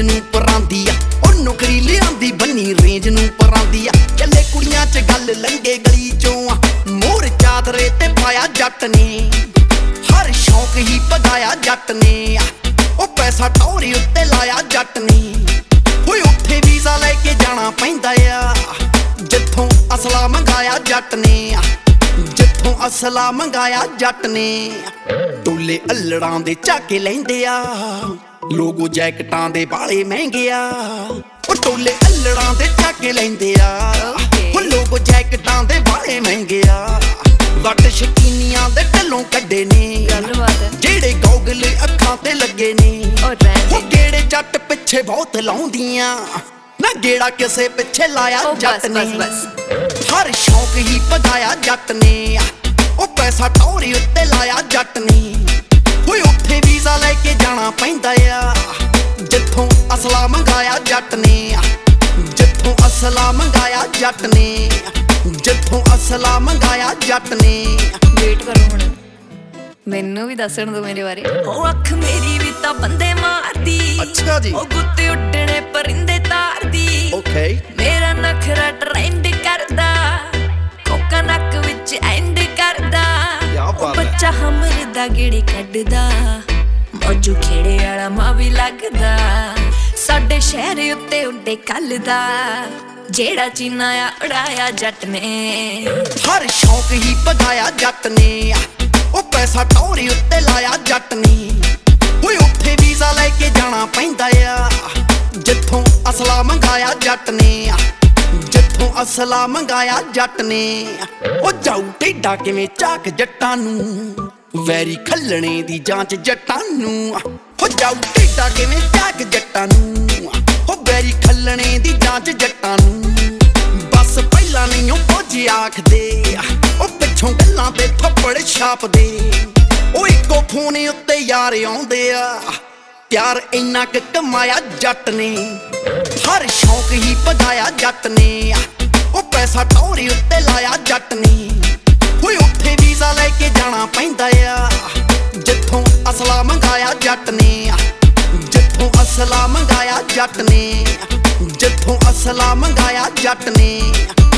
ਨੂੰ ਪਰਾਂਦੀ ਆ ਉਹ ਨੌਕਰੀ ਲਿਆਂਦੀ ਬੰਨੀ ਰੇਂਜ ਨੂੰ ਪਰਾਂਦੀ ਆ ਚੱਲੇ ਕੁੜੀਆਂ 'ਚ ਗੱਲ ਲੰਗੇ ਗਲੀ 'ਚੋਂ ਆ ਮੋਰ ਚਾਦਰੇ ਤੇ ਪਾਇਆ ਜੱਟ ਨੇ ਹਰ ਸ਼ੌਕ ਹੀ ਪਗਾਇਆ ਜੱਟ ਨੇ ਉਹ ਪੈਸਾ ਟੌਰੀ ਉੱਤੇ ਲਾਇਆ ਜੱਟ ਨੇ ਓਏ ਉੱਥੇ ਵੀਜ਼ਾ ਲੈ ਕੇ ਜਾਣਾ ਪੈਂਦਾ ਆ ਜਿੱਥੋਂ ਅਸਲਾ ਮੰਗਾਇਆ ਜੱਟ ਨੇ ਜਿੱਥੋਂ ਅਸਲਾ ਮੰਗਾਇਆ ਜੱਟ ਨੇ ਟੋਲੇ ਅਲੜਾਂ ਦੇ ਝਾਕੇ ਲੈਂਦੇ ਆ ਲੋਗੋ ਜੈਕਟਾਂ ਦੇ ਬਾਲੇ ਮਹਿੰਗੇ ਆ ਉਹ ਟੋਲੇ ਅਲੜਾਂ ਦੇ ਝਾਕੇ ਲੈਂਦੇ ਆ ਉਹ ਲੋਗੋ ਜੈਕਟਾਂ ਦੇ ਬਾਲੇ ਮਹਿੰਗੇ ਆ ਵੱਟ ਸ਼ਕੀਨੀਆਂ ਦੇ ਢੱਲੋਂ ਕੱਢੇ ਨੇ ਜਿਹੜੇ ਗੋਗਲ ਅੱਖਾਂ ਤੇ ਲੱਗੇ ਨੇ ਉਹ ਕਿਹੜੇ ਜੱਟ ਪਿੱਛੇ ਬਹੁਤ ਲਾਉਂਦੀਆਂ ਨਾ ਗੇੜਾ ਕਿਸੇ ਪਿੱਛੇ ਲਾਇਆ ਜੱਟ ਨੇ ਹਰ ਸ਼ੌਕ ਹੀ ਪਗਾਇਆ ਜੱਟ ਨੇ ਉਹ ਪੈਸਾ ਟੌਰੀ ਉੱਤੇ ਲਾਇਆ ਜੱਟ ਨੇ ਓਏ ਉੱਥੇ ਵੀਜ਼ਾ ਲੈ ਕੇ ਜਾਣਾ ਪੈਂਦਾ ਆ ਜਿੱਥੋਂ ਅਸਲਾ ਮੰਗਾਇਆ ਜੱਟ ਨੇ ਜਿੱਥੋਂ ਅਸਲਾ ਮੰਗਾਇਆ ਜੱਟ ਨੇ ਜਿੱਥੋਂ ਅਸਲਾ ਮੰਗਾਇਆ ਜੱਟ ਨੇ ਵੇਟ ਕਰੋ ਹੁਣ ਮੈਨੂੰ ਵੀ ਦੱਸਣ ਦੋ ਮੇਰੇ ਬਾਰੇ ਉਹ ਅੱਖ ਮੇਰੀ ਵੀ ਤਾਂ ਬੰਦੇ ਮਾਰਦੀ ਅੱਛਾ ਜੀ ਉਹ ਗੁੱਤੇ ਉੱਡਣੇ ਪਰਿੰਦੇ ਤਾਰਦੀ ਓਕੇ ਮੇਰਾ ਨਖਰਾ ਟ੍ਰੈਂਡ ਕਰਦਾ ਕੋਕਾ ਨੱਕ ਵਿੱਚ ਐਂਡ ਕਰਦਾ ਉਹ ਬੱਚਾ ਹਮਰ ਦਾ ਗੇੜੀ ਕੱਢਦਾ ਮੌਜੂ ਖੇੜੇ ਵਾਲਾ ਮਾਂ ਵੀ ਲੱਗਦਾ ਸਾਡੇ ਸ਼ਹਿਰ ਉੱਤੇ ਉੱਡੇ ਕੱਲ ਦਾ ਜਿਹੜਾ ਚੀਨਾ ਆ ਉਡਾਇਆ ਜੱਟ ਨੇ ਹਰ ਸ਼ੌਕ ਹੀ ਪਗਾਇਆ ਜੱਟ ਨੇ ਉਹ ਪੈਸਾ ਟੌਰੀ ਉੱਤੇ ਲਾਇਆ ਜੱਟ ਨੇ ਓਏ ਉੱਥੇ ਵੀਜ਼ਾ ਲੈ ਕੇ ਜਾਣਾ ਪੈਂਦਾ ਆ ਜਿੱਥੋਂ ਅਸਲਾ ਮੰਗਾਇਆ ਜੱਟ ਨੇ ਜਿੱਥੋਂ ਅਸਲਾ ਮੰਗਾਇਆ ਜੱਟ ਨੇ ਉਹ ਜਾਊ ਟੇਡਾ ਕਿਵੇਂ ਝਾਕ ਜੱਟਾਂ ਨੂੰ ਵੈਰੀ ਖੱਲਣੇ ਦੀ ਜਾਂਚ ਜੱਟਾਂ ਨੂੰ ਉਹ ਜਾਊ ਟੇਡਾ ਕਿਵੇਂ ਝਾਕ ਜੱਟਾਂ ਨੂੰ ਉਹ ਵੈਰੀ ਖੱਲਣੇ ਦੀ ਜਾਂਚ ਜੱਟਾਂ ਨੂੰ ਬਸ ਪਹਿਲਾਂ ਨਹੀਂ ਉਹ ਫੌਜੀ ਆਖਦੇ ਉਹ ਪਿੱਛੋਂ ਗੱਲਾਂ ਤੇ ਥੱਪੜ ਛਾਪਦੇ ਉਹ ਇੱਕੋ ਫੋਨ ਉੱਤੇ ਯਾਰ ਆਉਂਦੇ ਆ ਪਿਆਰ ਇੰਨਾ ਕੁ ਕਮਾਇਆ ਜੱਟ ਨੇ ਹਰ ਸ਼ੌਕ ਹੀ ਪਗਾਇਆ ਜੱਟ ਨੇ ਉਹ ਪੈਸਾ ਟੌਰੀ ਉੱਤੇ ਲਾਇਆ ਜੱਟ ਨੇ ਓਏ ਉੱਥੇ ਵੀਜ਼ਾ ਲੈ ਕੇ ਜਾਣਾ ਪੈਂਦਾ ਆ ਜਿੱਥੋਂ ਅਸਲਾ ਮੰਗਾਇਆ ਜੱਟ ਨੇ ਜਿੱਥੋਂ ਅਸਲਾ ਮੰਗਾਇਆ ਜੱਟ ਨੇ ਜਿੱਥੋਂ ਅਸਲਾ ਮੰਗਾਇਆ ਜੱਟ ਨੇ